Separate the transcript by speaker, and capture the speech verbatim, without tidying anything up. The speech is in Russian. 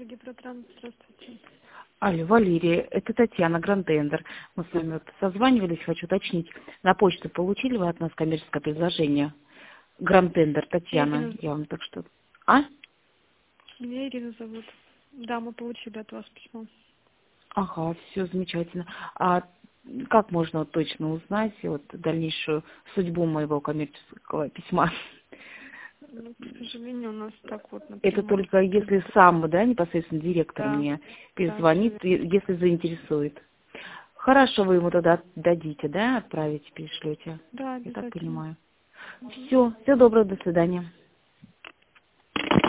Speaker 1: Гипротранс, здравствуйте.
Speaker 2: Алло, Валерия, это Татьяна, Гранд-Тендер. Мы с вами вот созванивались, хочу уточнить. На почту получили вы от нас коммерческое предложение? Гранд-Тендер,
Speaker 1: Меня
Speaker 2: Татьяна,
Speaker 1: Ирина,
Speaker 2: я вам так что... А?
Speaker 1: меня Ирина зовут. Да, мы получили от вас письмо.
Speaker 2: Ага, все замечательно. А как можно вот точно узнать вот дальнейшую судьбу моего коммерческого письма?
Speaker 1: Ну, к сожалению, у нас так вот
Speaker 2: Это
Speaker 1: напрямую.
Speaker 2: только если сам, да, непосредственно директор
Speaker 1: Да,
Speaker 2: мне
Speaker 1: да, все
Speaker 2: перезвонит,
Speaker 1: верно.
Speaker 2: и- если заинтересует. Хорошо, вы ему тогда дадите, да, отправите, перешлете.
Speaker 1: Да,
Speaker 2: Я так
Speaker 1: обязательно.
Speaker 2: понимаю.
Speaker 1: Мгм.
Speaker 2: Все, всего доброго, до свидания.